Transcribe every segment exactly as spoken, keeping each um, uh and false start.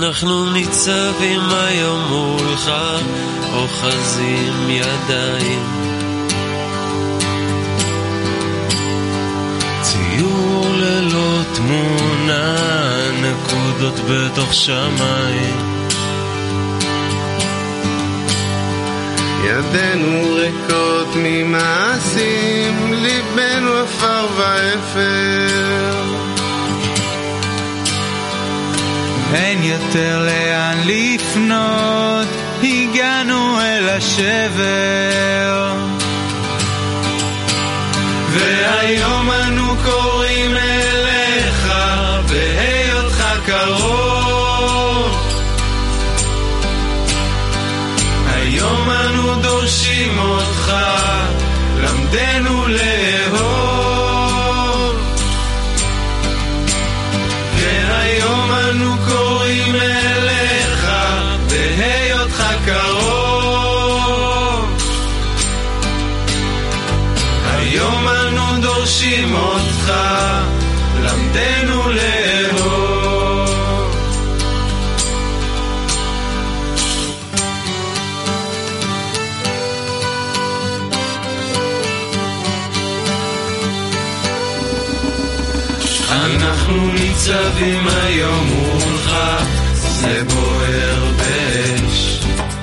אנחנו ניצבים היום מולך, אוחזים ידיים, ציור ללא תמונה, נקודות בתוך שמיים, ידינו ריקות ממעשים, ליבנו אפר ואפר, אין יותר לאן לפנות, הגענו אל השבר, והיום אנו קוראים אליך בהיותך קרוב, היום אנו דורשים אותך, למדנו לאהוב, והיום אנו קוראים אליך בהיותך קרוב, היום אנו דורשים אותך, למדנו לאהוב. אנחנו ניצבים היום מולך, זה בוער באש,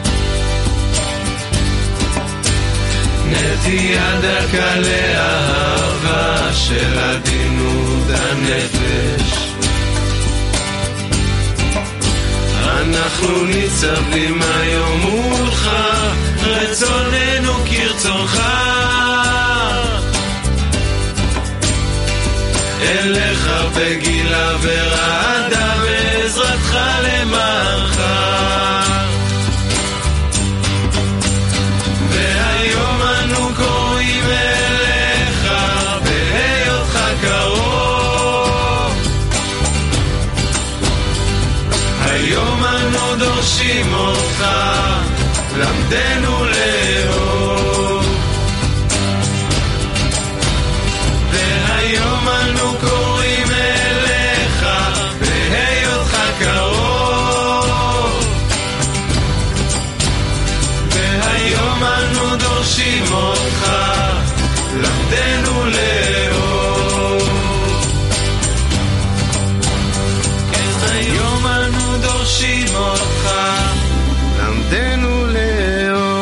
נטייה דקה לאהבה של עדינות הנפש, אנחנו ניצבים היום מולך, רצוננו כרצונך, אליך בגילה ורעדה, בעזרתך למענך, והיום אנו קוראים אליך בהיותך קרוב, היום אנו דורשים אותך, למדנו לאהוב, והיום אנו קוראים אליך בהיותך קרוב, והיום אנו דורשים אותך, למדנו לאהוב, כן היום אנו דורשים אותך, למדנו לאהוב.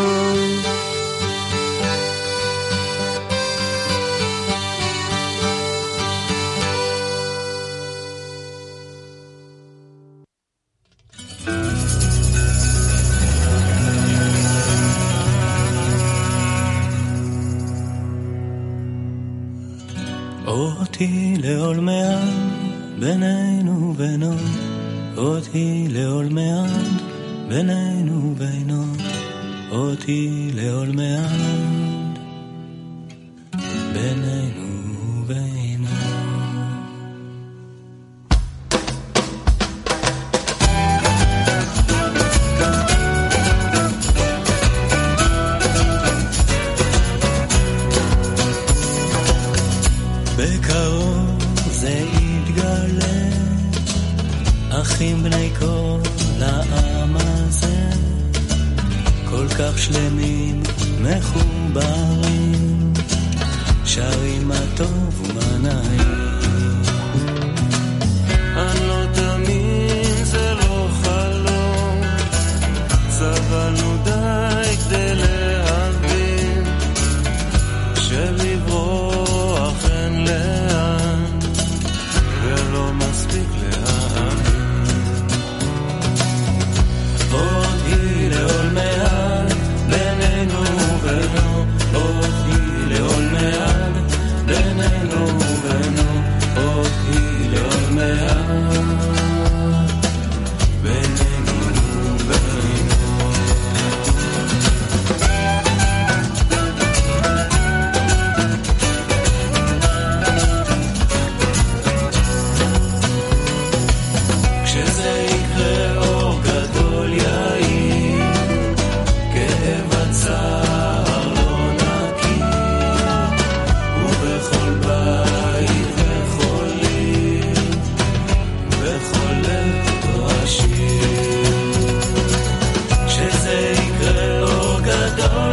אותי לעולמם בינינו בינו, אותי לעולמם בינינו בינו, אותי לעולמם בינינו בינו. בקרוב זה יתגלה, אחים בני כל העם הזה, כל כך שלמים מחוברים, שרים מה טוב ומה נעים. אני לא תאמין, זה לא חלום, סבלנו די כדי להבין שלברוח אין לאן ולא מספיק להאמין. עוד היא לעול מעט בינינו ובינו, עוד היא לעול מעט בינינו ובינו,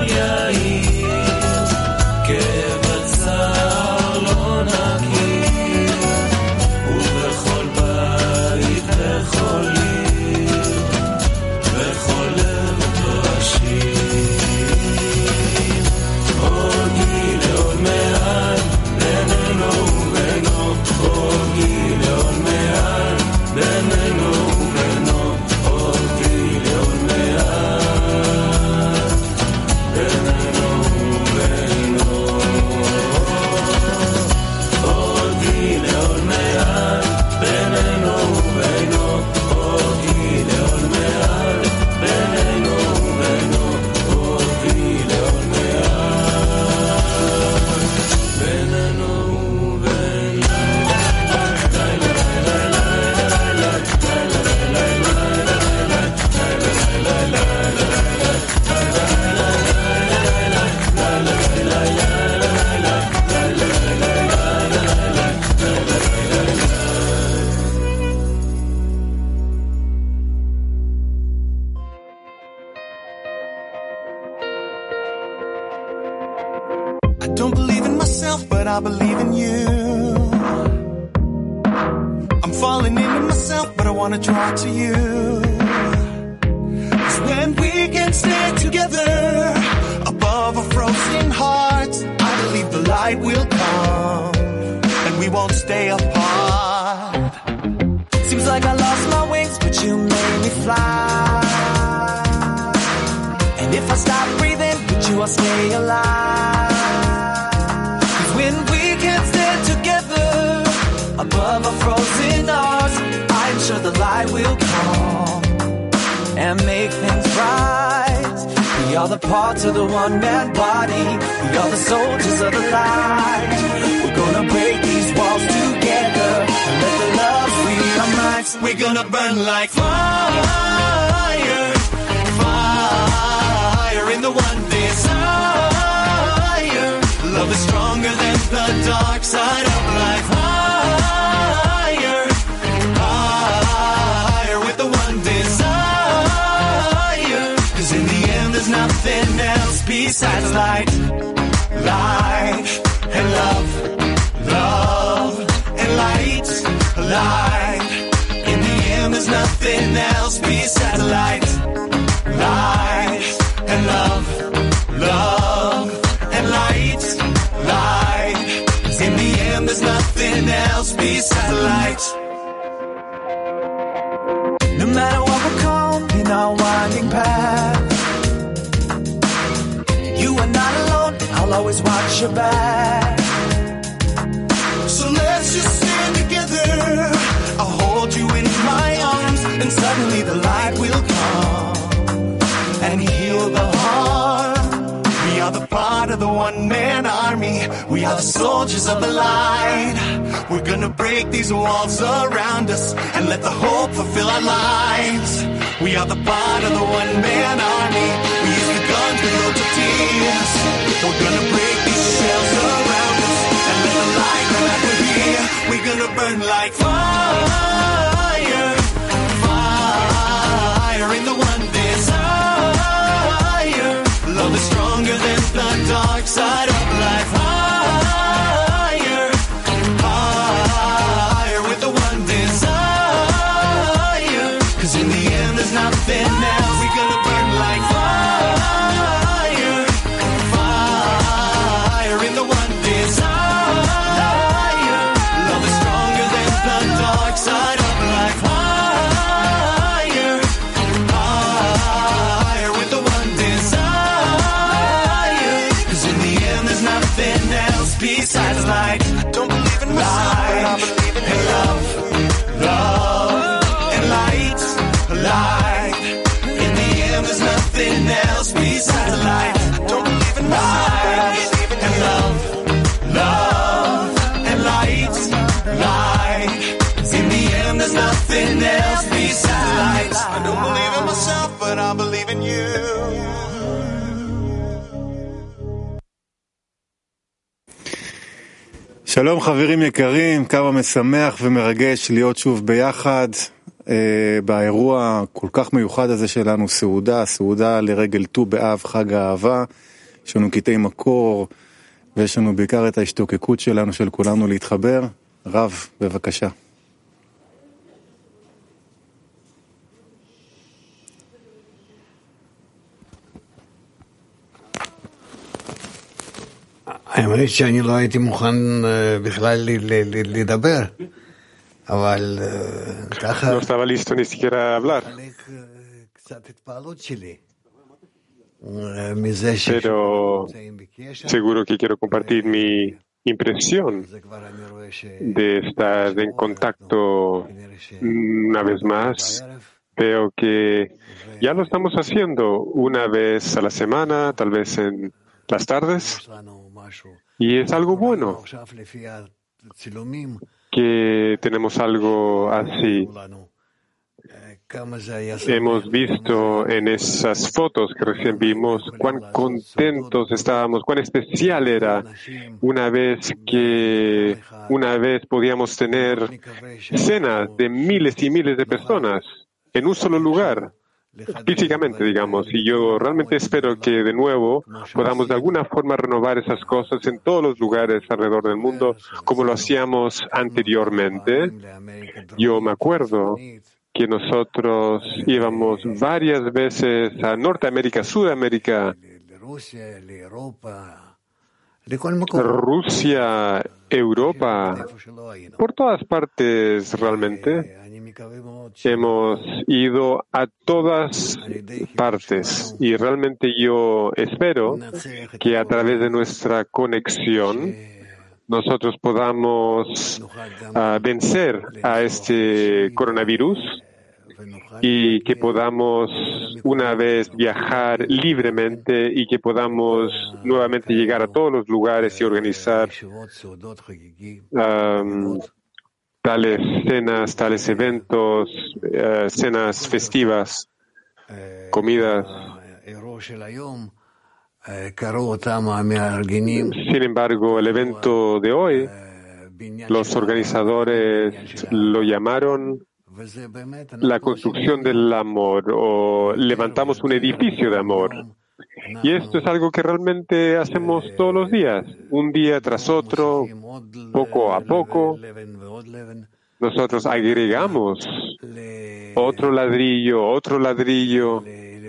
שלום חברים יקרים, כמה משמח ומרגש להיות שוב ביחד אה, באירוע כל כך מיוחד הזה שלנו, סעודה, סעודה לרגל ט"ו באב, חג האהבה, יש לנו קטעי מקור ויש לנו בעיקר את ההשתוקקות שלנו של כולנו להתחבר. רב, בבקשה. האמת שאני לא הייתי מוכן בכלל לדבר, אבל ככה... No estaba listo ni siquiera a hablar. קצת התפעלות שלי. Pero seguro que quiero compartir mi impresión de estar en contacto una vez más. Veo que ya lo estamos haciendo una vez a la semana, tal vez en las tardes, y es algo bueno que tenemos algo así. Hemos visto en esas fotos que recién vimos cuán contentos estábamos, cuán especial era una vez que una vez podíamos tener cenas de miles y miles de personas en un solo lugar, físicamente, digamos. Y yo realmente espero que de nuevo podamos de alguna forma renovar esas cosas en todos los lugares alrededor del mundo, como lo hacíamos anteriormente. Yo me acuerdo que nosotros íbamos varias veces a Norteamérica, Sudamérica, Rusia, Europa, por todas partes realmente. Hemos ido a todas partes y realmente yo espero que a través de nuestra conexión nosotros podamos uh, vencer a este coronavirus y que podamos una vez viajar libremente y que podamos nuevamente llegar a todos los lugares y organizar um, tales cenas, tales eventos, uh, cenas festivas, comidas. Sin embargo, el evento de hoy, los organizadores lo llamaron la construcción del amor o levantamos un edificio de amor. Y esto es algo que realmente hacemos todos los días, un día tras otro, poco a poco. Nosotros agregamos otro ladrillo, otro ladrillo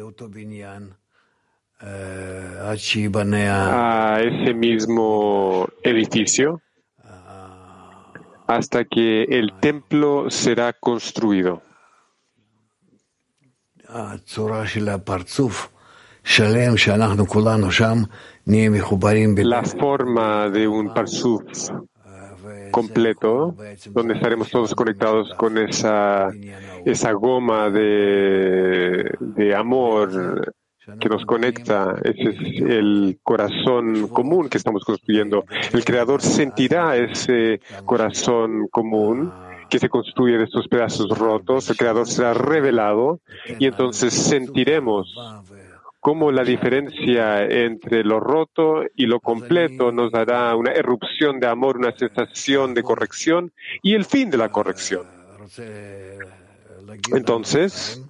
a ese mismo edificio hasta que el templo será construido. La forma de un parsuf completo, donde estaremos todos conectados con esa, esa goma de, de amor que nos conecta. Ese es el corazón común que estamos construyendo. El Creador sentirá ese corazón común que se construye de estos pedazos rotos. El Creador será revelado y entonces sentiremos cómo la diferencia entre lo roto y lo completo nos dará una erupción de amor, una sensación de corrección y el fin de la corrección. Entonces,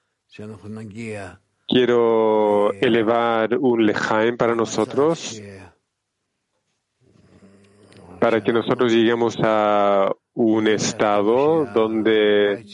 quiero elevar un lejaim para nosotros, para que nosotros lleguemos a un estado donde,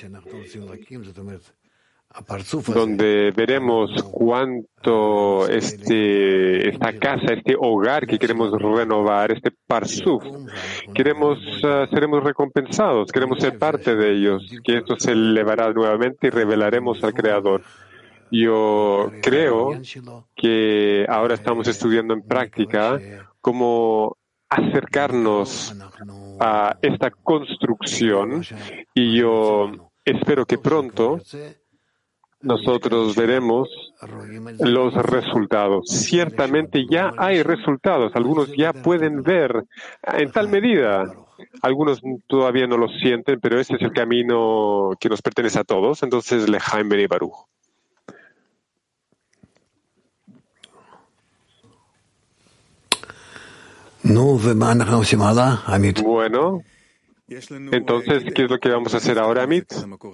donde veremos cuánto este, esta casa, este hogar que queremos renovar, este parsuf, queremos, uh, seremos recompensados, queremos ser parte de ellos, que esto se elevará nuevamente y revelaremos al Creador. Yo creo que ahora estamos estudiando en práctica cómo acercarnos a esta construcción y yo espero que pronto nosotros veremos los resultados. Ciertamente ya hay resultados, algunos ya pueden ver en tal medida. Algunos todavía no lo sienten, pero este es el camino que nos pertenece a todos. Entonces, Lejaim Beni Baruch. Bueno, Entonces, ¿qué es lo que vamos a hacer ahora, Amit?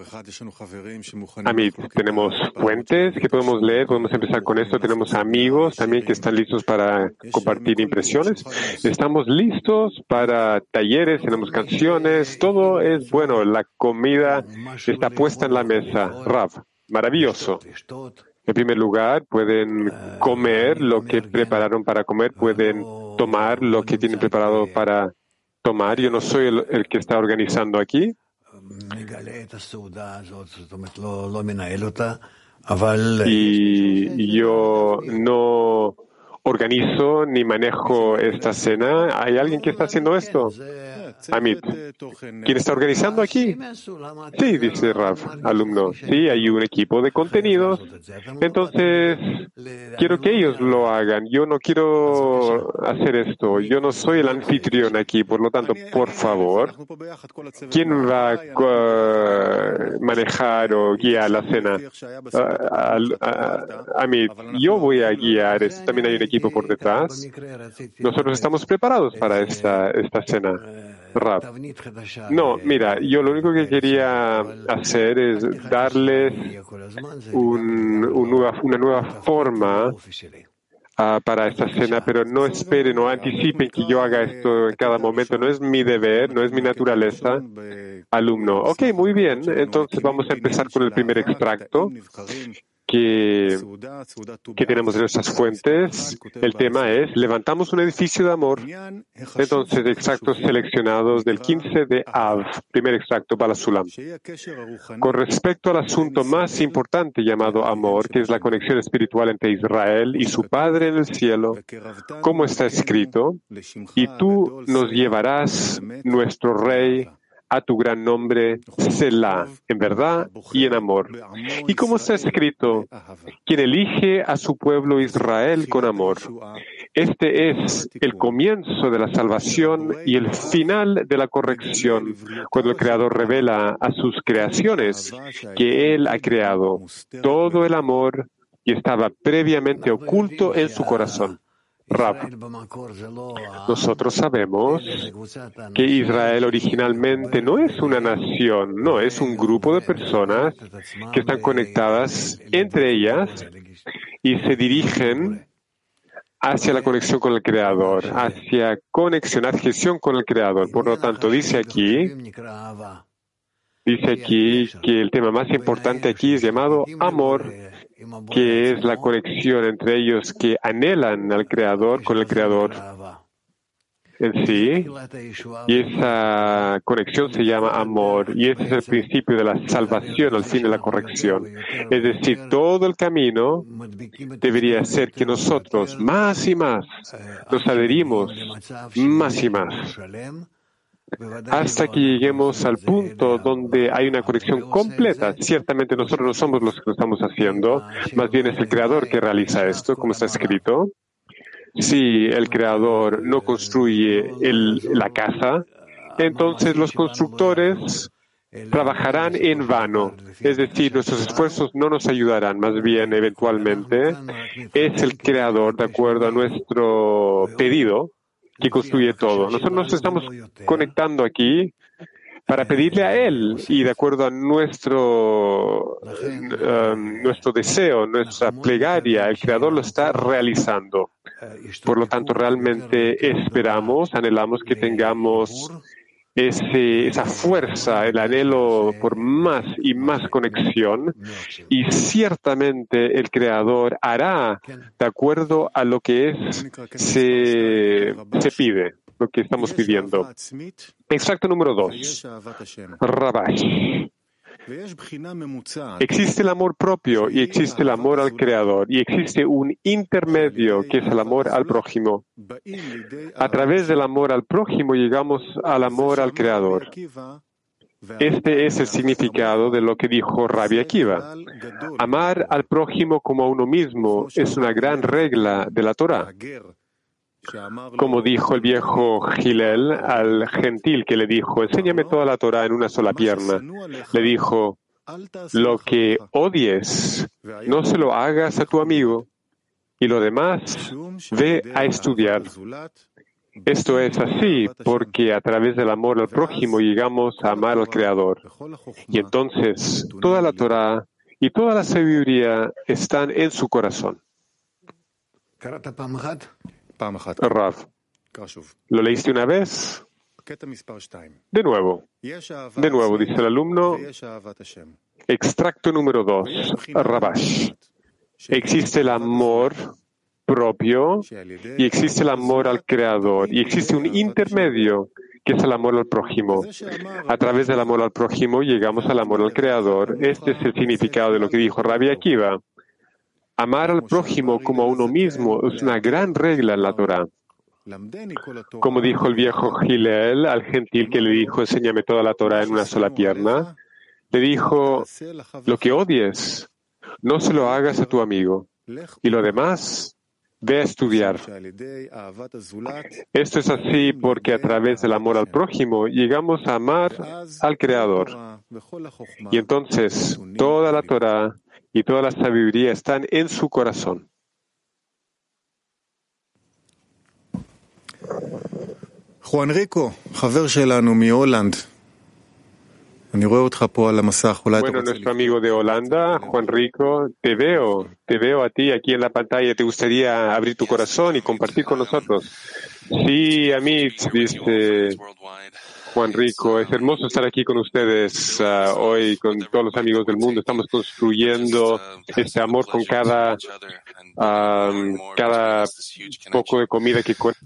Amit, tenemos fuentes que podemos leer, podemos empezar con esto, tenemos amigos también que están listos para compartir impresiones, estamos listos para talleres, tenemos canciones, todo es bueno, la comida está puesta en la mesa. Rav, maravilloso. En primer lugar, pueden comer lo que prepararon para comer, pueden tomar lo que tienen preparado para tomar. Yo no soy el, el que está organizando aquí. Y yo no organizo ni manejo esta cena. ¿Hay alguien que está haciendo esto? Amit. ¿Quién está organizando aquí? Sí, dice Rav, alumno. Sí, hay un equipo de contenidos. Entonces, quiero que ellos lo hagan. Yo no quiero hacer esto. Yo no soy el anfitrión aquí. Por lo tanto, por favor, ¿quién va a uh, manejar o guiar la cena? Uh, uh, uh, Amit, yo voy a guiar. También hay un equipo por detrás. Nosotros estamos preparados para esta, esta cena. Rav. No, mira, yo lo único que quería hacer es darles un, un nueva, una nueva forma uh, para esta cena, pero no esperen o anticipen que yo haga esto en cada momento. No es mi deber, no es mi naturaleza. Alumno. Ok, muy bien. Entonces vamos a empezar con el primer extracto que, que tenemos en nuestras fuentes. El tema es, levantamos un edificio de amor. Entonces, extractos seleccionados del quince de Av, primer extracto, Baal HaSulam. Con respecto al asunto más importante llamado amor, que es la conexión espiritual entre Israel y su Padre en el cielo, como está escrito, y tú nos llevarás, nuestro Rey, a tu gran nombre, Selah, en verdad y en amor. Y como está escrito, quien elige a su pueblo Israel con amor. Este es el comienzo de la salvación y el final de la corrección, cuando el Creador revela a sus creaciones que Él ha creado todo el amor y estaba previamente oculto en su corazón. Rav, nosotros sabemos que Israel originalmente no es una nación, no, es un grupo de personas que están conectadas entre ellas y se dirigen hacia la conexión con el Creador, hacia conexión, adhesión con el Creador. Por lo tanto, dice aquí, dice aquí que el tema más importante aquí es llamado amor, que es la conexión entre ellos que anhelan al Creador con el Creador en sí, y esa conexión se llama amor, y ese es el principio de la salvación al fin de la corrección. Es decir, todo el camino debería ser que nosotros más y más nos adherimos más y más, hasta que lleguemos al punto donde hay una conexión completa. Ciertamente nosotros no somos los que lo estamos haciendo, más bien es el Creador que realiza esto, como está escrito. Si el Creador no construye el, la casa, entonces los constructores trabajarán en vano. Es decir, nuestros esfuerzos no nos ayudarán, más bien eventualmente es el Creador, de acuerdo a nuestro pedido, que construye todo. Nosotros nos estamos conectando aquí para pedirle a Él y de acuerdo a nuestro, uh, nuestro deseo, nuestra plegaria, el Creador lo está realizando. Por lo tanto, realmente esperamos, anhelamos que tengamos ese, esa fuerza, el anhelo por más y más conexión, y ciertamente el Creador hará de acuerdo a lo que es, se, se pide, lo que estamos pidiendo. Extracto número dos. Rabash. Existe el amor propio y existe el amor al Creador, y existe un intermedio que es el amor al prójimo. A través del amor al prójimo llegamos al amor al Creador. Este es el significado de lo que dijo Rabbi Akiva. Amar al prójimo como a uno mismo es una gran regla de la Torá. Como dijo el viejo Hillel al gentil que le dijo, enséñame toda la Torá en una sola pierna. Le dijo, lo que odies, no se lo hagas a tu amigo, y lo demás, ve a estudiar. Esto es así porque a través del amor al prójimo llegamos a amar al Creador. Y entonces toda la Torah y toda la sabiduría están en su corazón. Rav, ¿lo leíste una vez? De nuevo. De nuevo, dice el alumno. Extracto número dos, Rabash. Existe el amor propio y existe el amor al Creador y existe un intermedio que es el amor al prójimo. A través del amor al prójimo llegamos al amor al Creador. Este es el significado de lo que dijo Rabbi Akiva. Amar al prójimo como a uno mismo es una gran regla en la Torah. Como dijo el viejo Hillel al gentil que le dijo, enséñame toda la Torah en una sola pierna, le dijo, lo que odies, no se lo hagas a tu amigo. Y lo demás, ve a estudiar. Esto es así porque a través del amor al prójimo llegamos a amar al Creador. Y entonces toda la Torah y toda la sabiduría están en su corazón. Juan Rico, חבר שלנו מהולנד. אני רואה אותך פה על המסך. Bueno, nuestro amigo de Holanda, Juan Rico, te veo, te veo a ti aquí en la pantalla. ¿Te gustaría abrir tu corazón y compartir con nosotros? Sí, Amit, dice Juan Rico, es hermoso estar aquí con ustedes uh, hoy, con todos los amigos del mundo. Estamos construyendo este amor con cada, um, cada poco de comida que con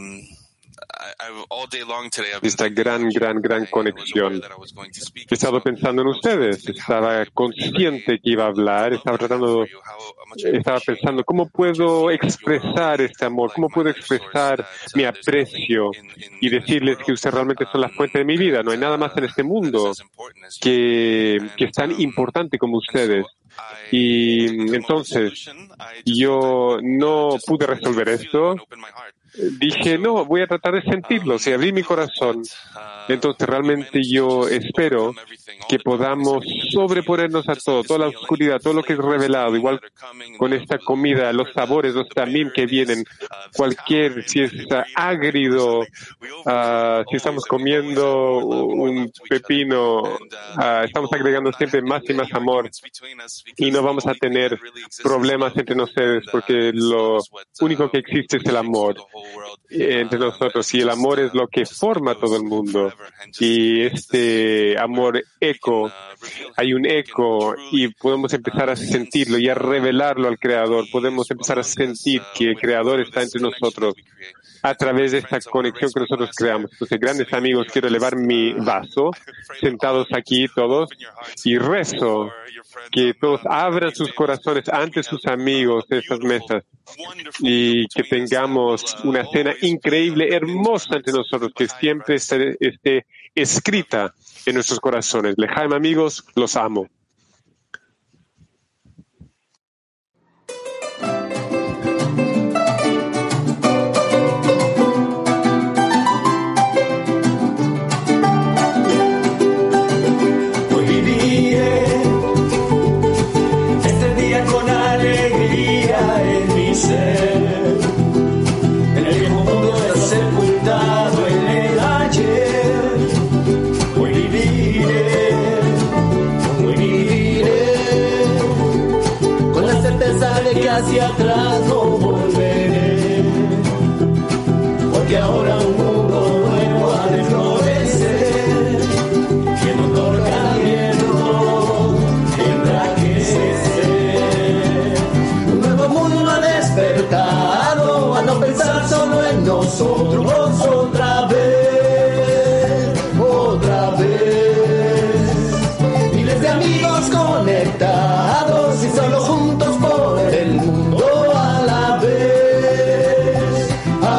esta gran, gran, gran conexión. He estado pensando en ustedes, estaba consciente que iba a hablar, estaba tratando, estaba pensando cómo puedo expresar este amor, cómo puedo expresar mi aprecio y decirles que ustedes realmente son la fuente de mi vida. No hay nada más en este mundo que, que es tan importante como ustedes. Y entonces yo no pude resolver esto. Dije, no, voy a tratar de sentirlo, si abrí mi corazón. Entonces realmente yo espero que podamos sobreponernos a todo, toda la oscuridad, todo lo que es revelado, igual con esta comida, los sabores, los tamim que vienen, cualquier, si es ágrido, uh, si estamos comiendo un pepino, uh, estamos agregando siempre más y más amor y no vamos a tener problemas entre nosotros porque lo único que existe es el amor entre nosotros y el amor es lo que forma todo el mundo y este amor eco, hay un eco y podemos empezar a sentirlo y a revelarlo al Creador, podemos empezar a sentir que el Creador está entre nosotros a través de esta conexión que nosotros creamos. Entonces, grandes amigos, quiero elevar mi vaso, sentados aquí todos, y rezo que todos abran sus corazones ante sus amigos de estas mesas y que tengamos una cena increíble, hermosa entre nosotros, que siempre esté, esté escrita en nuestros corazones. Lejaim, amigos, los amo. En el viejo mundo está sepultado en el ayer. Hoy viviré, hoy viviré, con la certeza de que hacia atrás no volveré, porque ahora un mundo nuevo ha de florecer, y el motor cambiando tendrá que ser. Un nuevo mundo ha despertado, a no pensar solo en nosotros otra vez, otra vez. Miles de amigos conectados y solo juntos por el mundo a la vez.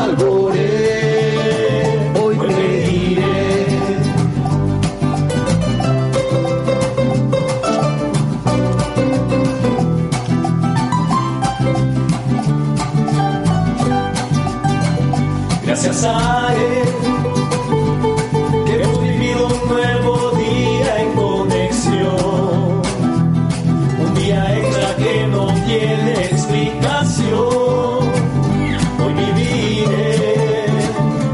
Alboré, hoy pediré. Gracias a él que hemos vivido un nuevo día en conexión, un día extra que no tiene explicación. Hoy viviré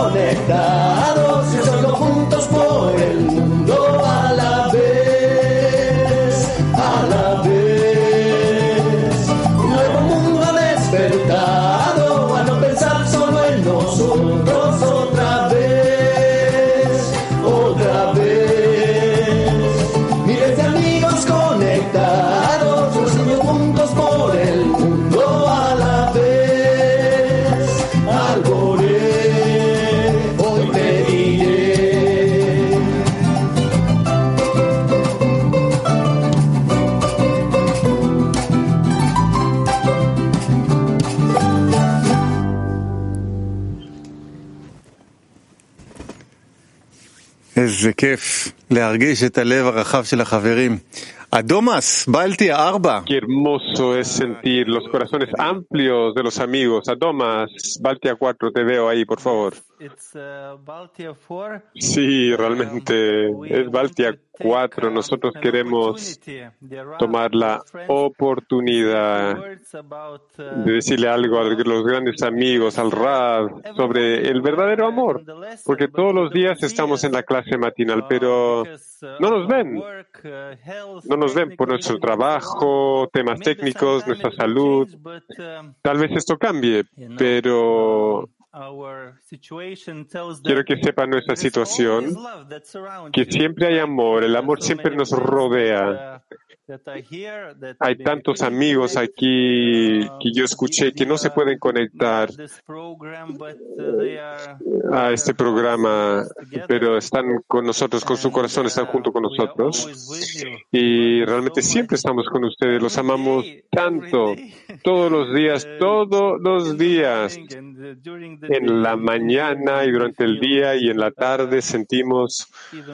conectados, creciendo juntos por el mundo a la vez, a la vez. Un nuevo mundo ha despertado a no pensar solo en nosotros otra vez, otra vez. Miles de amigos conectados, los niños juntos por el mundo a la vez. Alboré, hoy te diré. איזה כיף להרגיש את הלב הרחב של החברים. אדומס, בלטיה, ארבע. Qué hermoso es sentir los corazones amplios de los amigos. Adomas, Baltia cuatro, te veo ahí, por favor. It's uh, Baltia four. Sí, realmente es Baltia cuatro. Nosotros queremos tomar la oportunidad de decirle algo a los grandes amigos, al Rav, sobre el verdadero amor. Porque todos los días estamos en la clase matinal, pero no nos ven. No nos ven por nuestro trabajo, temas técnicos, nuestra salud. Tal vez esto cambie, pero quiero que sepan nuestra situación, que siempre hay amor, el amor siempre nos rodea. Hay tantos amigos aquí que yo escuché que no se pueden conectar a este programa, pero están con nosotros, con su corazón, están junto con nosotros. Y realmente siempre estamos con ustedes, los amamos tanto, todos los días, todos los días. En la mañana y durante el día y en la tarde sentimos,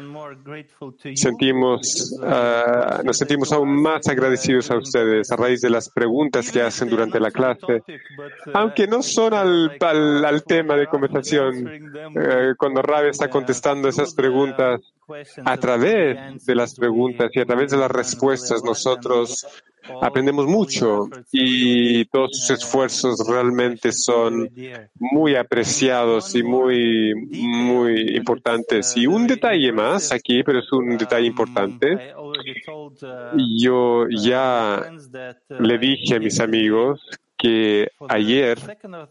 sentimos, uh, nos sentimos aún más agradecidos a ustedes a raíz de las preguntas que hacen durante la clase, aunque no son al, al, al tema de conversación. Uh, cuando Rav está contestando esas preguntas, a través de las preguntas y a través de las respuestas, nosotros aprendemos mucho y todos sus esfuerzos realmente son muy apreciados y muy, muy importantes. Y un detalle más aquí, pero es un detalle importante. Yo ya le dije a mis amigos que ayer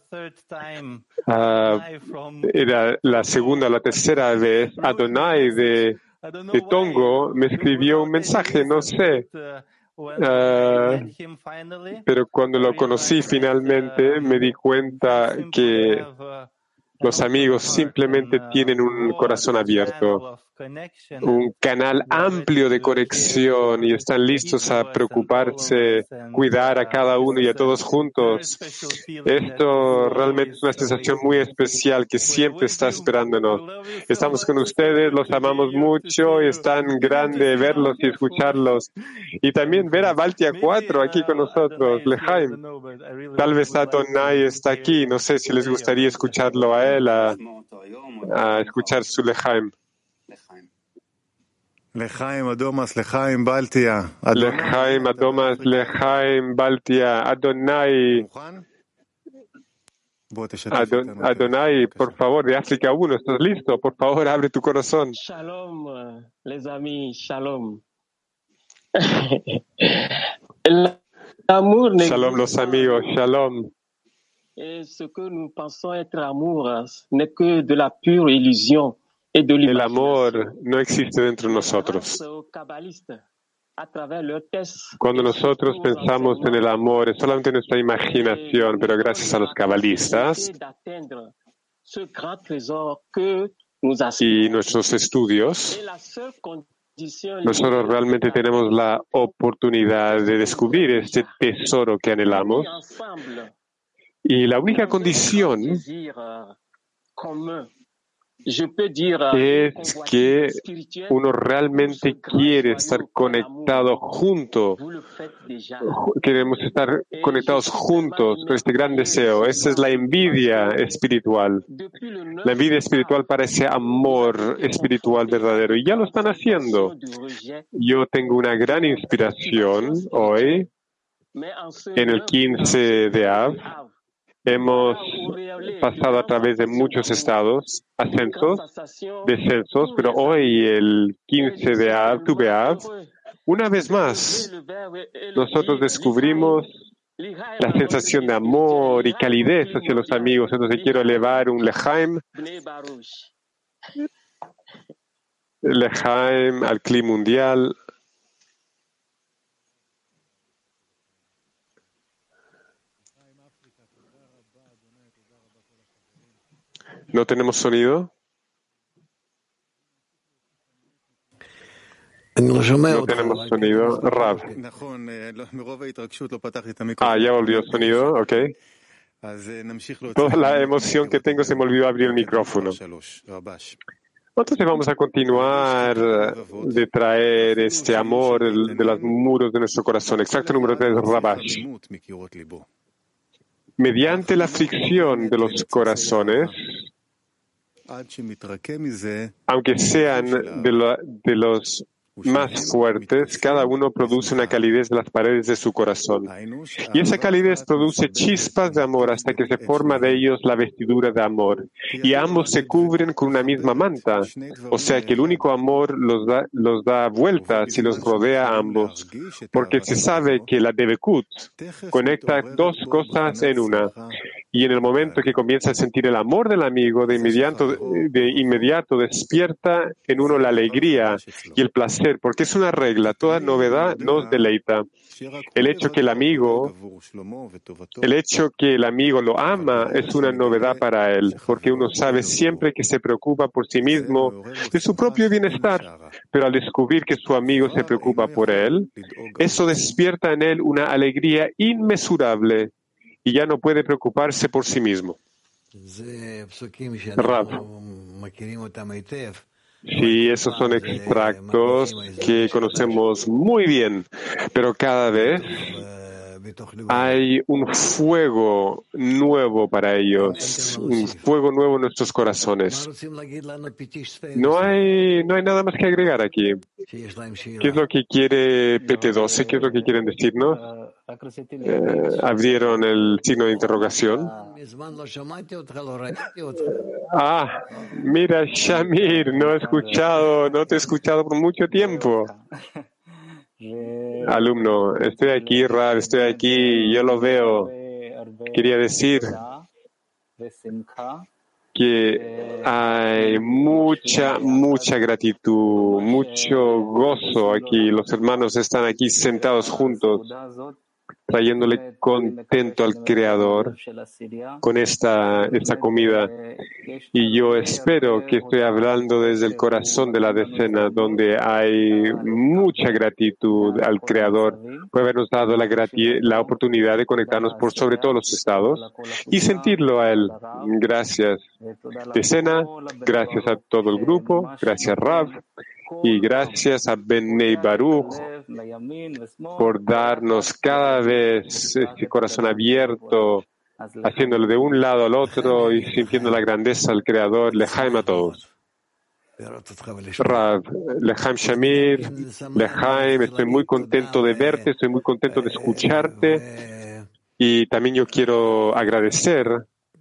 uh, era la segunda o la tercera vez Adonai de, de Tongo me escribió un mensaje, no sé. Uh, pero cuando lo conocí finalmente me di cuenta que los amigos simplemente tienen un corazón abierto, un canal amplio de conexión y están listos a preocuparse, cuidar a cada uno y a todos juntos. Esto realmente es una sensación muy especial que siempre está esperándonos. Estamos con ustedes, los amamos mucho y es tan grande verlos y escucharlos. Y también ver a Baltia cuatro aquí con nosotros, Lejaim. Tal vez Adonai está aquí, no sé si les gustaría escucharlo a él, a, a escuchar su Lejaim. Lejaim, Adomas, Lejaim, Baltia. Lejaim, Adomas, Lejaim, Baltia, Adonai. Adon, Adonai, por favor, de África uno, ¿estás listo? Por favor, abre tu corazón. Shalom, les amis, shalom. L'amour shalom, los amigos, shalom. Et ce que nous pensons être amour n'est que de la pure illusion et de l'imagination. El amor no existe dentro de nosotros. Cuando nosotros pensamos en el amor, es solamente nuestra imaginación, pero gracias a los cabalistas y nuestros estudios, nosotros realmente tenemos la oportunidad de descubrir este tesoro que anhelamos. Y la única condición es que uno realmente quiere estar conectado junto. Queremos estar conectados juntos con este gran deseo. Esa es la envidia espiritual. La envidia espiritual para ese amor espiritual verdadero. Y ya lo están haciendo. Yo tengo una gran inspiración hoy, en el quince de Av, Hemos pasado a través de muchos estados, ascensos, descensos, pero hoy, el quince de Av, Tu B'Av, una vez más, nosotros descubrimos la sensación de amor y calidez hacia los amigos. Entonces quiero elevar un Lejaim, Lejaim al Kli mundial. ¿No tenemos sonido? No tenemos sonido. Rav. Ah, ya volvió el sonido, ok. Toda la emoción que tengo se me olvidó abrir el micrófono. Entonces vamos a continuar de traer este amor de los muros de nuestro corazón. Extracto número tres, Rabash. Mediante la fricción de los corazones, aunque sean de, la, de los más fuertes, cada uno produce una calidez de las paredes de su corazón. Y esa calidez produce chispas de amor hasta que se forma de ellos la vestidura de amor. Y ambos se cubren con una misma manta. O sea que el único amor los da, los da vueltas y los rodea a ambos. Porque se sabe que la Devekut conecta dos cosas en una. Y en el momento que comienza a sentir el amor del amigo, de inmediato, de inmediato despierta en uno la alegría y el placer, porque es una regla, toda novedad nos deleita. El hecho que el amigo, el hecho que el amigo lo ama es una novedad para él, porque uno sabe siempre que se preocupa por sí mismo, de su propio bienestar, pero al descubrir que su amigo se preocupa por él, eso despierta en él una alegría inmesurable y ya no puede preocuparse por sí mismo. Rav. Sí, esos son extractos que conocemos muy bien, pero cada vez hay un fuego nuevo para ellos, un fuego nuevo en nuestros corazones. No hay, no hay nada más que agregar aquí. ¿Qué es lo que quiere P T doce? ¿Qué es lo que quieren decirnos? Eh, abrieron el signo de interrogación. Ah, mira, Shamir, no he escuchado, no te he escuchado por mucho tiempo. Alumno, estoy aquí, Rav, estoy aquí, yo lo veo. Quería decir que hay mucha, mucha gratitud, mucho gozo aquí. Los hermanos están aquí sentados juntos, trayéndole contento al Creador con esta, esta comida. Y yo espero que estoy hablando desde el corazón de la decena, donde hay mucha gratitud al Creador por habernos dado la, grati- la oportunidad de conectarnos por sobre todos los estados y sentirlo a Él. Gracias, decena, gracias a todo el grupo, gracias, Rav, y gracias a Bnei Baruch por darnos cada vez este corazón abierto, haciéndolo de un lado al otro y sintiendo la grandeza del Creador. Lejaim a todos. Rav, Lejaim Shamir, Lejaim, estoy muy contento de verte, estoy muy contento de escucharte y también yo quiero agradecer.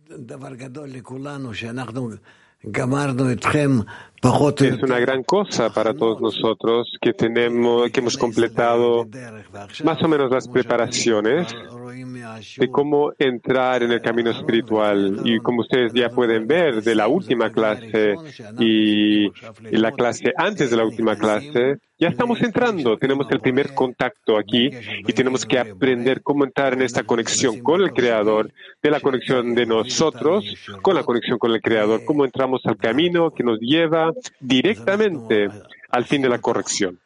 Es una gran cosa para todos nosotros que tenemos, que hemos completado más o menos las preparaciones de cómo entrar en el camino espiritual. Y como ustedes ya pueden ver de la última clase y, y la clase antes de la última clase, ya estamos entrando, tenemos el primer contacto aquí y tenemos que aprender cómo entrar en esta conexión con el Creador, de la conexión de nosotros con la conexión con el Creador, cómo entramos al camino que nos lleva directamente al fin de la corrección.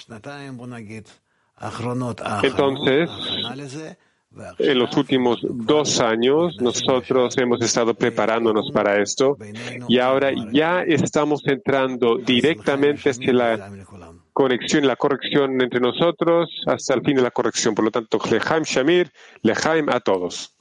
Entonces, en los últimos dos años nosotros hemos estado preparándonos para esto y ahora ya estamos entrando directamente hacia la conexión y la corrección entre nosotros hasta el fin de la corrección. Por lo tanto, Lejaim Shamir, Lejaim a todos.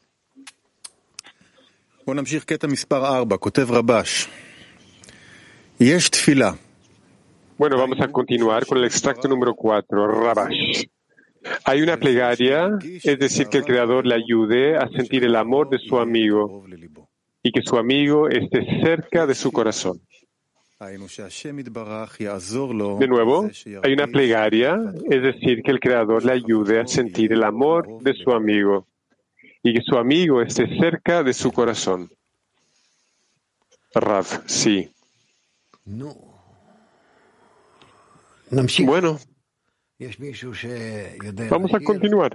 בואו נמשיך קטע מספר ארבע, כותב רבש. יש תפילה. Bueno, vamos a continuar con el extracto número cuatro, Rabash. Hay una plegaria, es decir, que el Creador le ayude a sentir el amor de su amigo y que su amigo esté cerca de su corazón. De nuevo, hay una plegaria, es decir, que el Creador le ayude a sentir el amor de su amigo y que su amigo esté cerca de su corazón. Rav, sí. Bueno, vamos a continuar.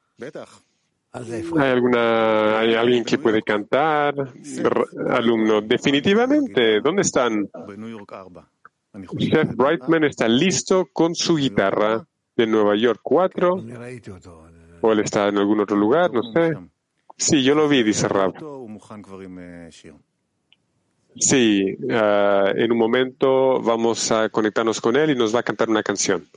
¿Hay alguna, hay alguien que puede cantar? Alumno, definitivamente. ¿Dónde están? Chef Brightman está listo con su guitarra de Nueva York cuatro. O él está en algún otro lugar, no sé. Sí, yo lo vi, dice Rav. Sí, uh, en un momento vamos a conectarnos con él y nos va a cantar una canción.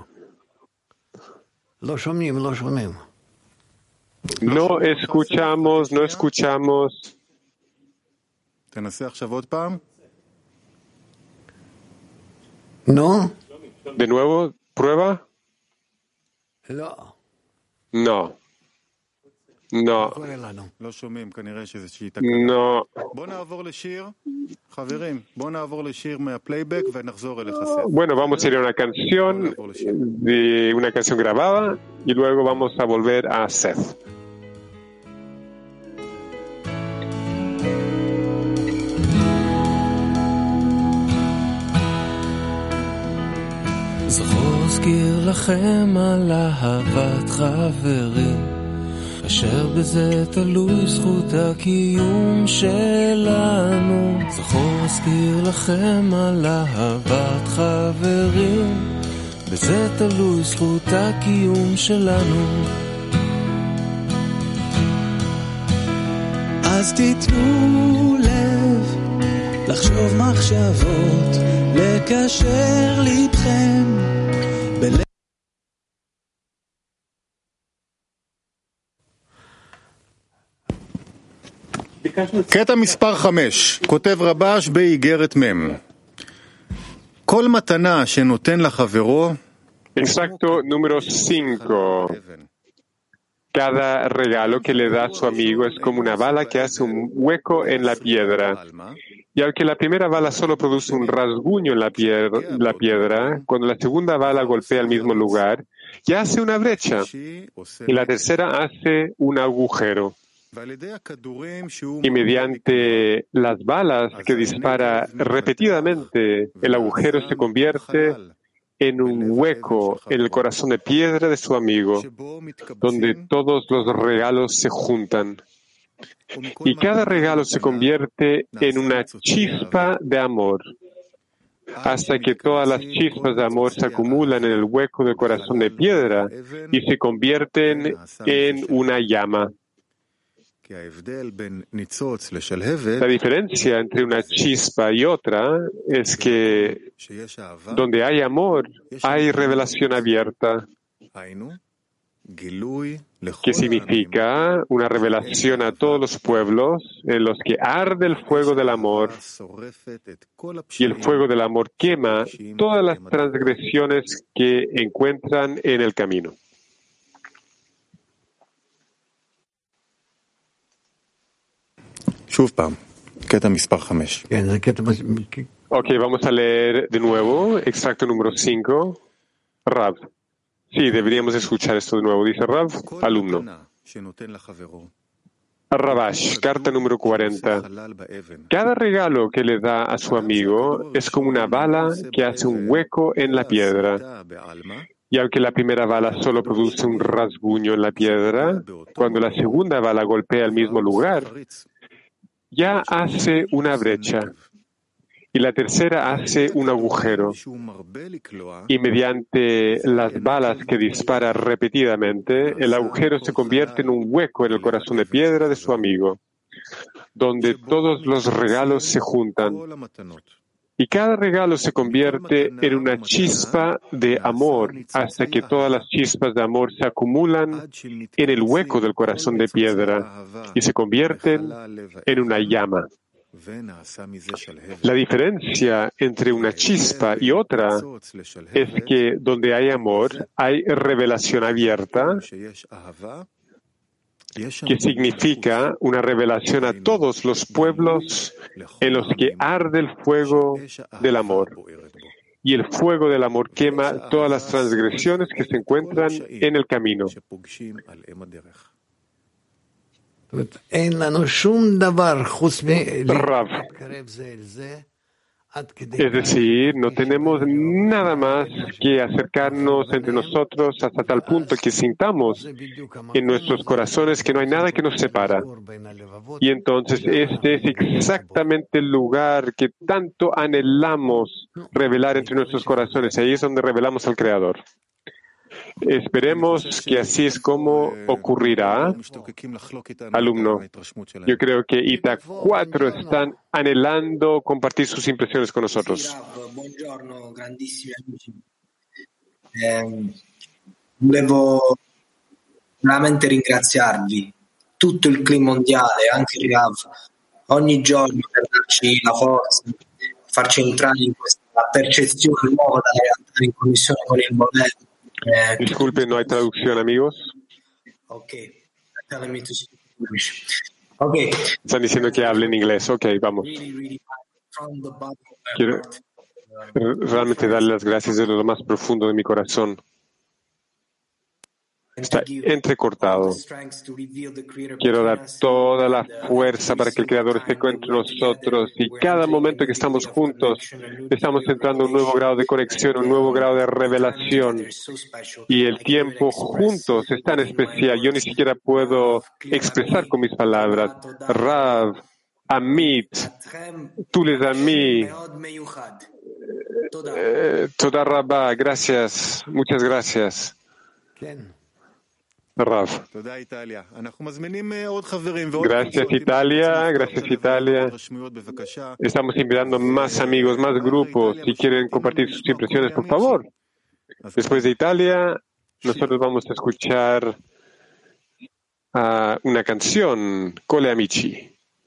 No escuchamos, no escuchamos. No. De nuevo, prueba. No. No. No. No. Bueno, vamos a ir a una canción, de una canción grabada, y luego vamos a volver a Seth. זכור אזכיר לכם על אהבת חברים אשר בזה תלוי זכות הקיום שלנו. זכור אזכיר לכם על אהבת חברים בזה תלוי זכות הקיום שלנו. אז תיתנו לב לחשוב מחשבות לקשר לבכם בלב. קטע מספר חמש, כותב רבש באיגרת מם. כל מתנה שנותן לחברו. Exacto, número cinco. Cada regalo que le da a su amigo es como una bala que hace un hueco en la piedra. Y aunque la primera bala solo produce un rasguño en la piedra, la piedra, cuando la segunda bala golpea el mismo lugar, ya hace una brecha. Y la tercera hace un agujero. Y mediante las balas que dispara repetidamente, el agujero se convierte en un hueco en el corazón de piedra de su amigo, donde todos los regalos se juntan. Y cada regalo se convierte en una chispa de amor, hasta que todas las chispas de amor se acumulan en el hueco del corazón de piedra y se convierten en una llama. La diferencia entre una chispa y otra es que donde hay amor, hay revelación abierta, que significa una revelación a todos los pueblos en los que arde el fuego del amor, y el fuego del amor quema todas las transgresiones que encuentran en el camino. Ok, vamos a leer de nuevo, extracto número cinco, Rav. Sí, deberíamos escuchar esto de nuevo, dice Rav, alumno. Rabash, carta número cuarenta. Cada regalo que le da a su amigo es como una bala que hace un hueco en la piedra. Y aunque la primera bala solo produce un rasguño en la piedra, cuando la segunda bala golpea el mismo lugar, ya hace una brecha, y la tercera hace un agujero, y mediante las balas que dispara repetidamente, el agujero se convierte en un hueco en el corazón de piedra de su amigo, donde todos los regalos se juntan, y cada regalo se convierte en una chispa de amor hasta que todas las chispas de amor se acumulan en el hueco del corazón de piedra y se convierten en una llama. La diferencia entre una chispa y otra es que donde hay amor, hay revelación abierta, que significa una revelación a todos los pueblos en los que arde el fuego del amor. Y el fuego del amor quema todas las transgresiones que se encuentran en el camino. Rav. Es decir, no tenemos nada más que acercarnos entre nosotros hasta tal punto que sintamos en nuestros corazones que no hay nada que nos separa. Y entonces este es exactamente el lugar que tanto anhelamos revelar entre nuestros corazones. Ahí es donde revelamos al Creador. Esperemos que así es como ocurrirá. Alumno, yo creo que I T A cuatro están anhelando compartir sus impresiones con nosotros. Buongiorno, grandissimi amici. Eh, volevo veramente ringraziarvi, tutto il clima mondiale, anche il Rav, ogni giorno per darci la forza, farci entrare in questa percezione nuova della realtà in connessione con il modello. Eh, Disculpe, no hay traducción, amigos. Okay. Okay. Están diciendo que hable en inglés. Ok, vamos. Quiero realmente darle las gracias desde lo más profundo de mi corazón. Está entrecortado. Quiero dar toda la fuerza para que el Creador esté entre nosotros y cada momento que estamos juntos estamos entrando en un nuevo grado de conexión, un nuevo grado de revelación y el tiempo juntos es tan especial. Yo ni siquiera puedo expresar con mis palabras. Rav, Amit, tú les a mí. Eh, Toda Rabá, gracias, muchas gracias. Rav. Gracias Italia, gracias Italia. Estamos invitando más amigos, más grupos. Si quieren compartir sus impresiones, por favor. Después de Italia, nosotros vamos a escuchar uh, una canción, Cole Amici.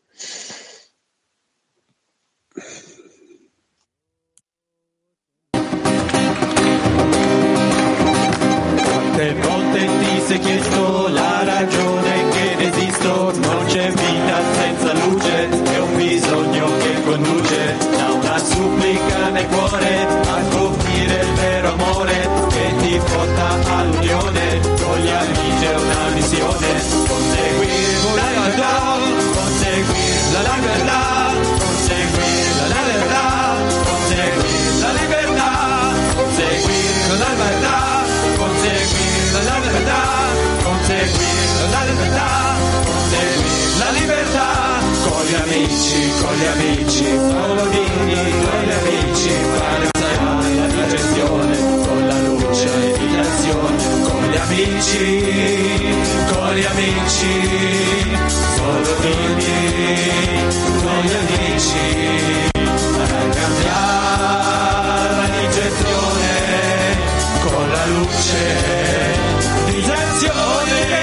Quante volte ti sei chiesto la ragione che resisto, non c'è vita senza luce, è un bisogno che conduce da una supplica nel cuore a scoprire il vero amore che ti porta all'unione, con gli amici è una missione, conseguire la libertà, conseguire la libertà, conseguire la libertà, conseguire la libertà, conseguire la libertà. Conseguire la libertà, conseguire la libertà, conseguire la libertà, con gli amici, con gli amici, solo vieni, con gli amici, fare la digestione, con la luce di azione, con gli amici, con gli amici, solo vieni, con gli amici, per cambiare la digestione, con la luce di azione.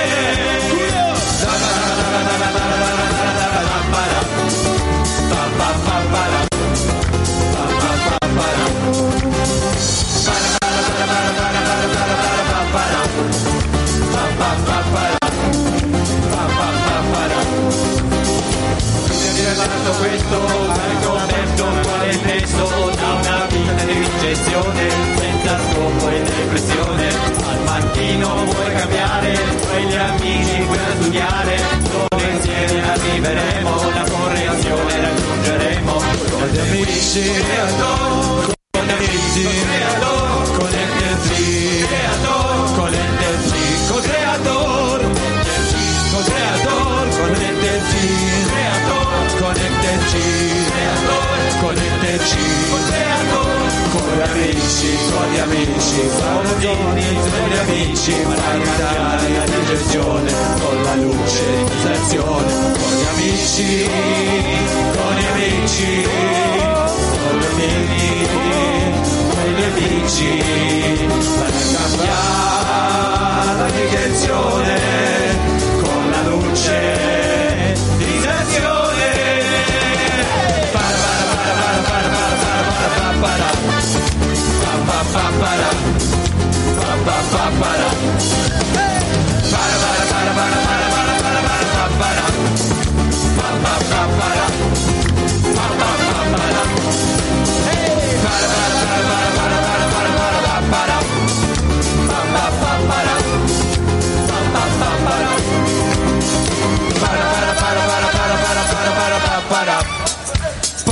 Questo ricoperto quale testo da una vita di ricezione senza scopo e depressione. Al mattino vuoi cambiare, quegli amici vuoi studiare, dove insieme arriveremo, la correzione raggiungeremo. Con gli amici creator, con gli amici creator, connetterci creator, connetterci co-creator, co-creator, connetterci creator, connetterci creator, connetterci co-creator, con gli amici, con gli amici, solo vieni, con gli amici, fai cambiare la digestione, con la luce di sensazione, con gli amici, con gli amici, solo vieni, con gli amici, fai cambiare la direzione, con la luce di sensazione.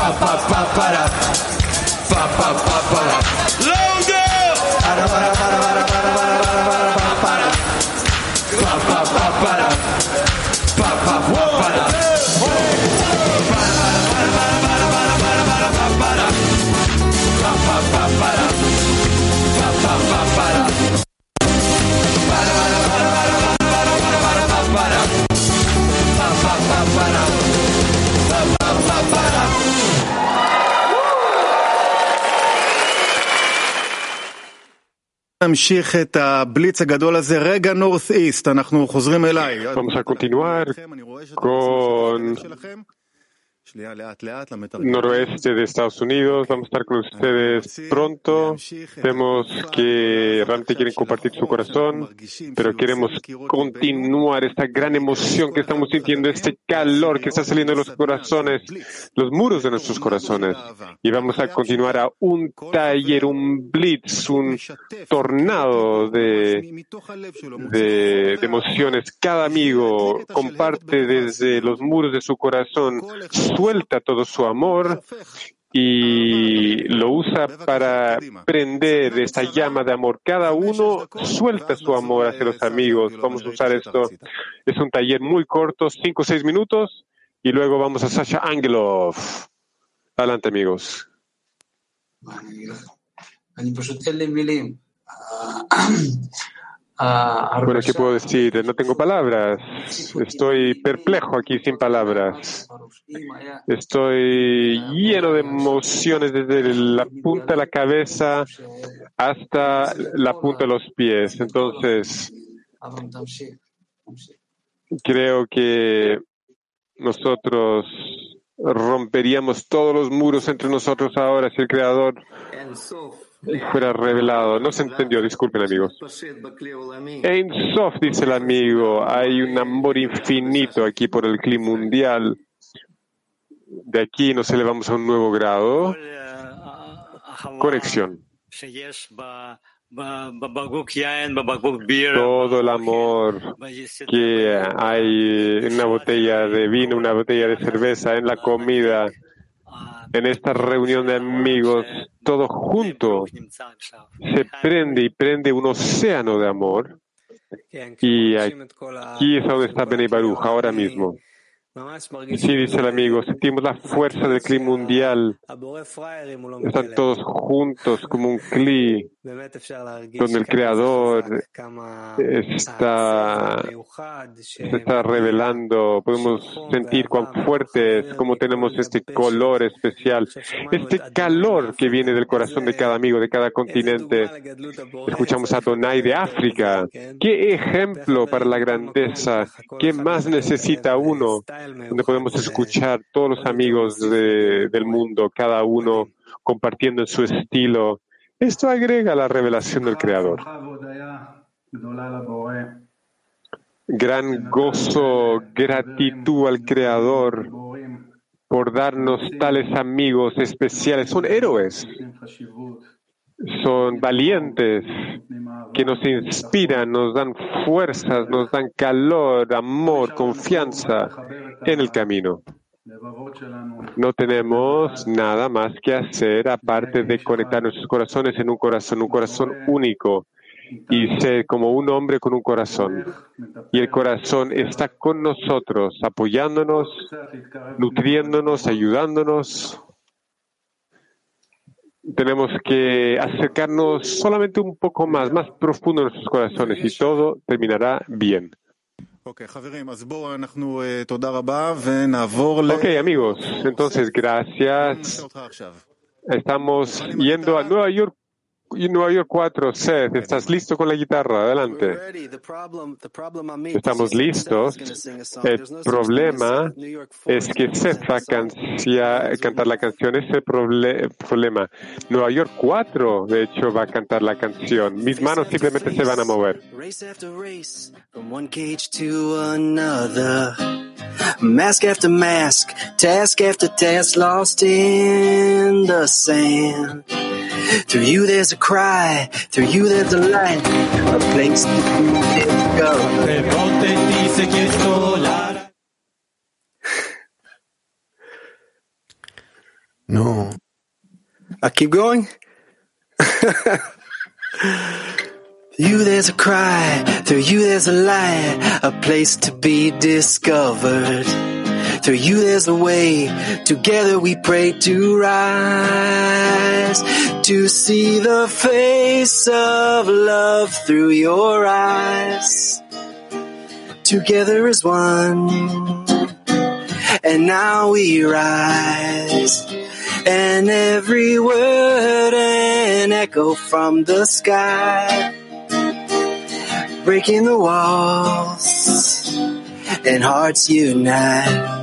Pa pa pa para. Pa pa pa para. Logo. Para para para para para para para para para. Pa pa pa para. Pa pa pa para. נמשיך את הבליץ הגדול הזה, רגע נורת' איסט, אנחנו חוזרים אליי. Vamos a continuar con noroeste de Estados Unidos. Vamos a estar con ustedes pronto. Vemos que realmente quieren compartir su corazón, pero queremos continuar esta gran emoción que estamos sintiendo, este calor que está saliendo de los corazones, los muros de nuestros corazones. Y vamos a continuar a un taller, un blitz, un tornado de, de, de emociones. Cada amigo comparte desde los muros de su corazón, suelta todo su amor y lo usa para prender esta llama de amor. Cada uno suelta su amor hacia los amigos. Vamos a usar esto. Es un taller muy corto, cinco o seis minutos, y luego vamos a Sasha Angelov. Adelante, amigos. Bueno, ¿qué puedo decir? No tengo palabras. Estoy perplejo aquí sin palabras. Estoy lleno de emociones desde la punta de la cabeza hasta la punta de los pies. Entonces, creo que nosotros romperíamos todos los muros entre nosotros ahora si el Creador fuera revelado. No se entendió, disculpen, amigos. Ein Sof, dice el amigo, hay un amor infinito aquí por el clima mundial. De aquí nos elevamos a un nuevo grado. Conexión. Todo el amor que hay en una botella de vino, una botella de cerveza, en la comida, en esta reunión de amigos, todo junto se prende y prende un océano de amor. Y aquí es donde está Benei Baruch, ahora mismo. Sí, dice el amigo, sentimos la fuerza del Kli mundial. Están todos juntos como un Kli, donde el Creador está, se está revelando. Podemos sentir cuán fuerte es, cómo tenemos este color especial, este calor que viene del corazón de cada amigo, de cada continente. Escuchamos a Donai de África. ¡Qué ejemplo para la grandeza! ¿Qué más necesita uno? Donde podemos escuchar todos los amigos de, del mundo, cada uno compartiendo en su estilo. Esto agrega la revelación del Creador. Gran gozo, gratitud al Creador por darnos tales amigos especiales. Son héroes, son valientes, que nos inspiran, nos dan fuerzas, nos dan calor, amor, confianza en el camino. No tenemos nada más que hacer aparte de conectar nuestros corazones en un corazón, un corazón único, y ser como un hombre con un corazón. Y el corazón está con nosotros, apoyándonos, nutriéndonos, ayudándonos. Tenemos que acercarnos solamente un poco más, más profundo en nuestros corazones, y todo terminará bien. Ok, amigos, entonces gracias. Estamos yendo a Nueva York. Nueva York cuatro, Seth, ¿estás listo con la guitarra? Adelante. Estamos listos. El problema es que Seth va a cancia, cantar la canción. Ese es el proble problema. Nueva York cuatro, de hecho, va a cantar la canción. Mis manos simplemente se van a mover. Mask after mask, task after task, lost in the sand. Through you there's a cry, through you there's a light, a place to go. No. I keep going? You there's a cry, through you there's a light, a place to be discovered. Through you there's a way, together we pray to rise, to see the face of love through your eyes. Together as one, and now we rise, and every word an echo from the sky, breaking the walls, and hearts unite.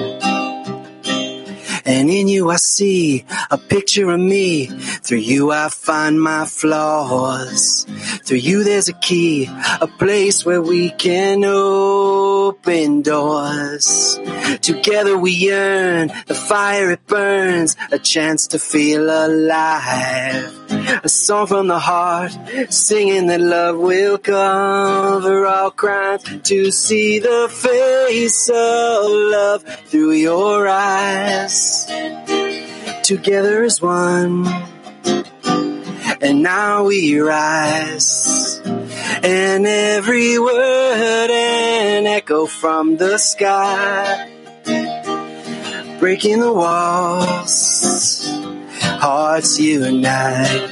And in you I see a picture of me. Through you I find my flaws. Through you there's a key, a place where we can open doors. Together we yearn, the fire it burns, a chance to feel alive. A song from the heart, singing that love will cover all crimes. To see the face of love through your eyes. Together as one, and now we rise, and every word an echo from the sky, breaking the walls, hearts unite.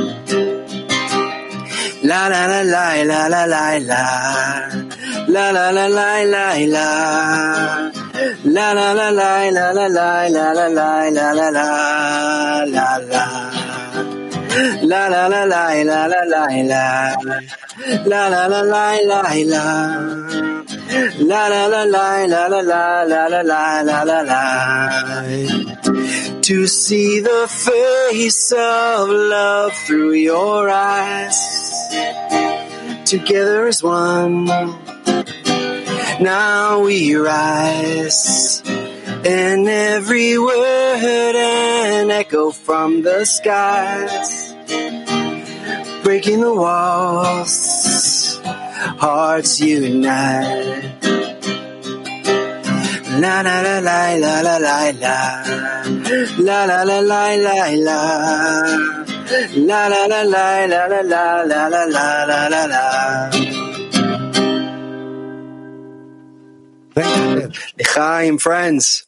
La la la la la la la la, la la la la la la. La la la la la la la la la la la la la la la. La la la la la la la la. La la la la la la. La la la la la la la la la la la la la. To see the face of love through your eyes. Together as one. Now we rise, and every word an echo from the skies, breaking the walls, hearts unite. La la la la la la la la, la la la la la la, la la la la la la la la la la la la. L'chaim, friends.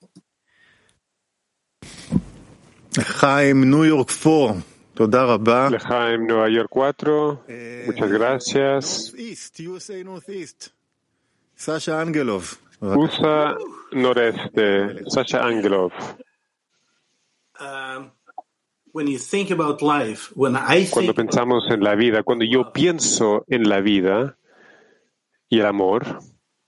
L'chaim, New York four. תודה רבה. L'chaim, Nueva York cuatro. Muchas gracias. U S A Northeast. Sasha Angelov. U S A Noreste. Sasha Angelov. Um, when you think about life, when I think cuando pensamos en la vida, cuando yo pienso en la vida y el amor,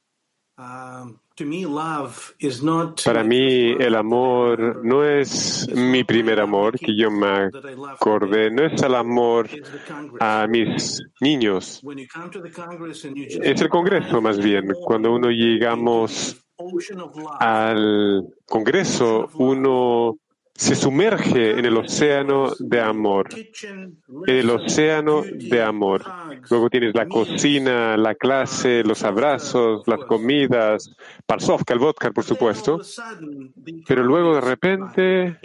para mí el amor no es mi primer amor, que yo me acordé, no es el amor a mis niños, es el Congreso más bien. Cuando uno llegamos al Congreso, uno se sumerge en el océano de amor, en el océano de amor. Luego tienes la cocina, la clase, los abrazos, las comidas, parsovka, el vodka, por supuesto. Pero luego de repente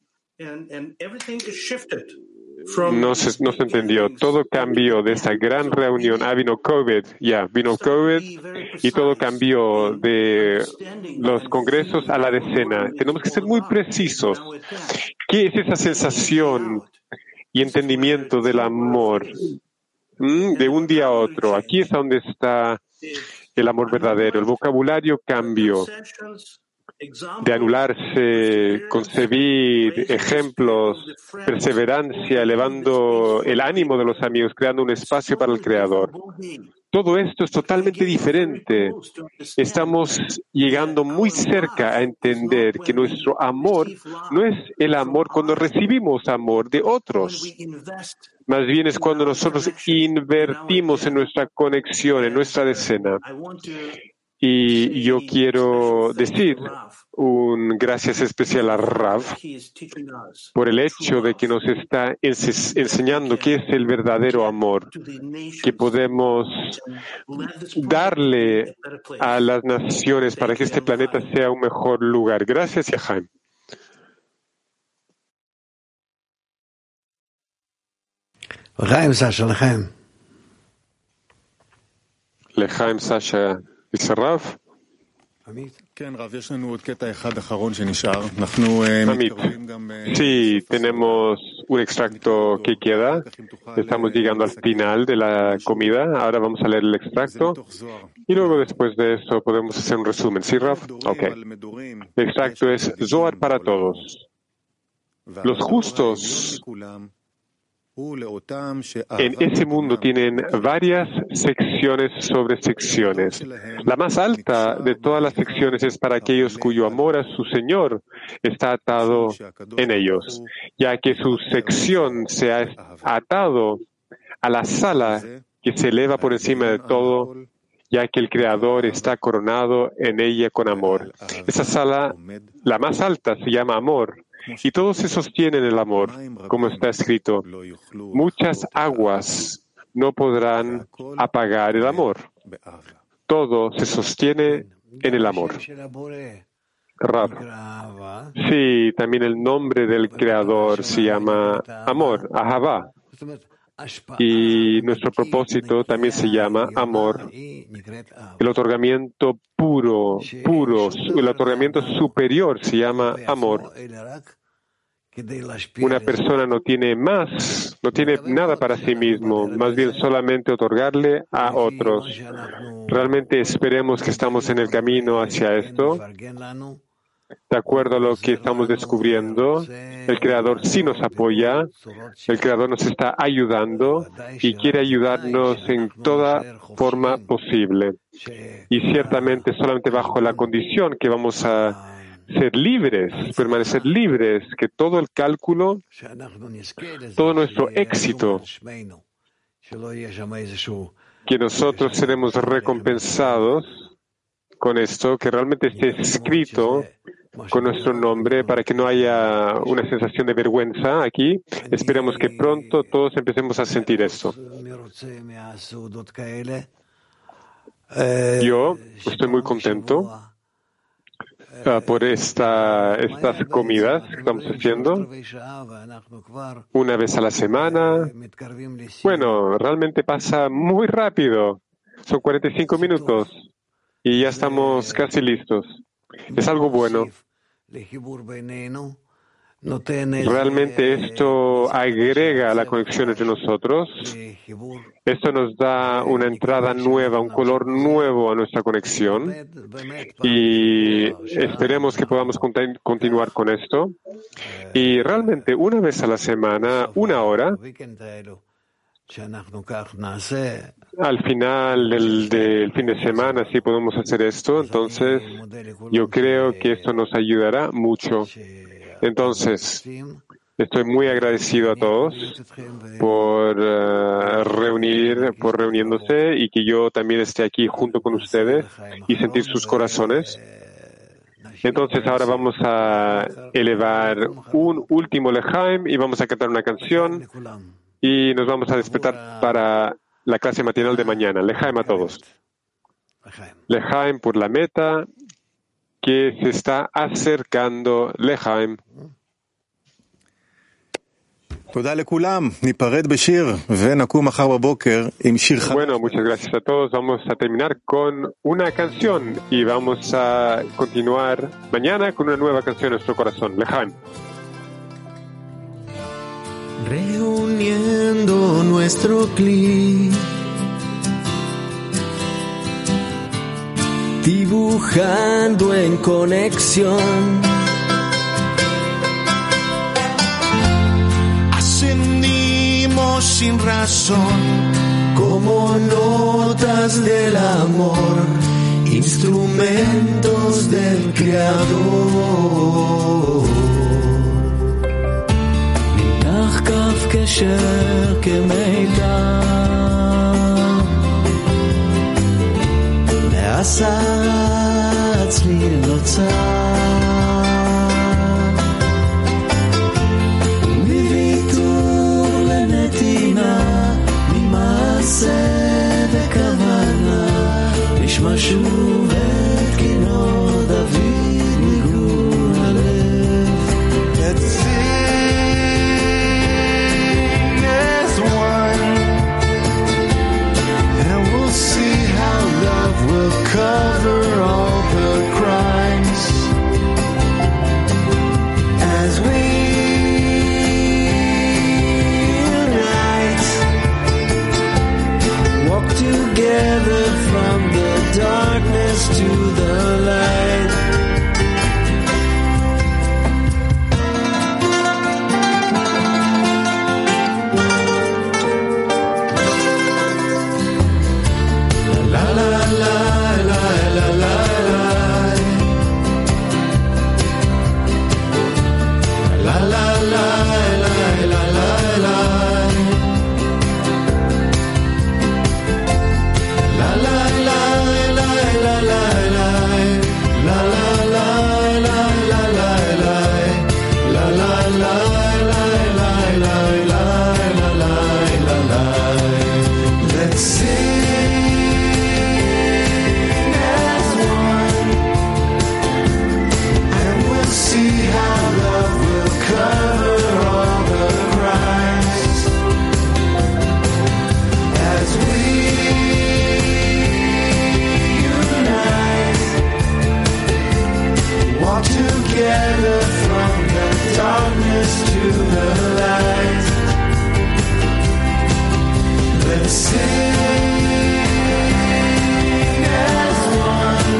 no se, no se entendió. Todo cambió de esa gran reunión. Ah, vino COVID, ya, yeah, vino COVID y todo cambió de los congresos a la decena. Tenemos que ser muy precisos. ¿Qué es esa sensación y entendimiento del amor? ¿Mm? De un día a otro. Aquí es donde está el amor verdadero. El vocabulario cambió. De anularse, concebir ejemplos, perseverancia, elevando el ánimo de los amigos, creando un espacio para el Creador. Todo esto es totalmente diferente. Estamos llegando muy cerca a entender que nuestro amor no es el amor cuando recibimos amor de otros. Más bien es cuando nosotros invertimos en nuestra conexión, en nuestra decena. Y yo quiero decir un gracias especial a Rav por el hecho de que nos está ense- enseñando qué es el verdadero amor, que podemos darle a las naciones para que este planeta sea un mejor lugar. Gracias, Yahaim. Lechaim, Sasha, Lechaim. Lechaim, Sasha, dice Rav. כן, רב, יש לנו עוד קטע אחד אחרון שנשאר. אנחנו מתקרבים גם... Sí, tenemos un extracto que queda. Estamos llegando al final de la comida. Ahora vamos a leer el extracto. Y luego, después de eso, podemos hacer un resumen. ¿Sí, Rav? Ok. El extracto es Zohar para todos. Los justos en ese mundo tienen varias secciones sobre secciones. La más alta de todas las secciones es para aquellos cuyo amor a su Señor está atado en ellos, ya que su sección se ha atado a la sala que se eleva por encima de todo, ya que el Creador está coronado en ella con amor. Esa sala, la más alta, se llama amor. Y todo se sostiene en el amor, como está escrito. Muchas aguas no podrán apagar el amor. Todo se sostiene en el amor. Rab. Sí, también el nombre del Creador se llama amor, Ahavá. Y nuestro propósito también se llama amor. El otorgamiento puro, puro, el otorgamiento superior se llama amor. Una persona no tiene más, no tiene nada para sí mismo, más bien solamente otorgarle a otros. Realmente esperemos que estamos en el camino hacia esto. De acuerdo a lo que estamos descubriendo, el Creador sí nos apoya, el Creador nos está ayudando y quiere ayudarnos en toda forma posible. Y ciertamente solamente bajo la condición que vamos a ser libres, permanecer libres, que todo el cálculo, todo nuestro éxito, que nosotros seremos recompensados con esto, que realmente esté escrito con nuestro nombre para que no haya una sensación de vergüenza aquí. Esperamos que pronto todos empecemos a sentir esto. Yo estoy muy contento uh, por esta, estas comidas que estamos haciendo una vez a la semana. Bueno, realmente pasa muy rápido. Son cuarenta y cinco minutos y ya estamos casi listos. Es algo bueno. Realmente esto agrega la conexión entre nosotros. Esto nos da una entrada nueva, un color nuevo a nuestra conexión. Y esperemos que podamos continuar con esto. Y realmente una vez a la semana, una hora, al final del, del fin de semana, si podemos hacer esto, entonces yo creo que esto nos ayudará mucho. Entonces, estoy muy agradecido a todos por uh, reunir, por reuniéndose y que yo también esté aquí junto con ustedes y sentir sus corazones. Entonces, ahora vamos a elevar un último lechaim y vamos a cantar una canción y nos vamos a despertar para la clase matinal de mañana. Lechaim a todos. Lechaim por la meta que se está acercando. Lechaim. Bueno, muchas gracias a todos. Vamos a terminar con una canción y vamos a continuar mañana con una nueva canción en nuestro corazón. Lechaim. Reuniendo nuestro clic, dibujando en conexión, ascendimos sin razón, como notas del amor, instrumentos del Creador. כף קשר כמידע נעשה אצלי נוצר מוויתור לנתינה ממעשה וכוונה נשמע שוב את כינור דוד ניגון הלב one cover all the crimes. As we unite, walk together from the darkness to the light. Let's sing as one,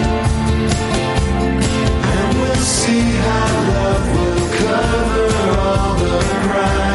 and we'll see how love will cover all the crimes.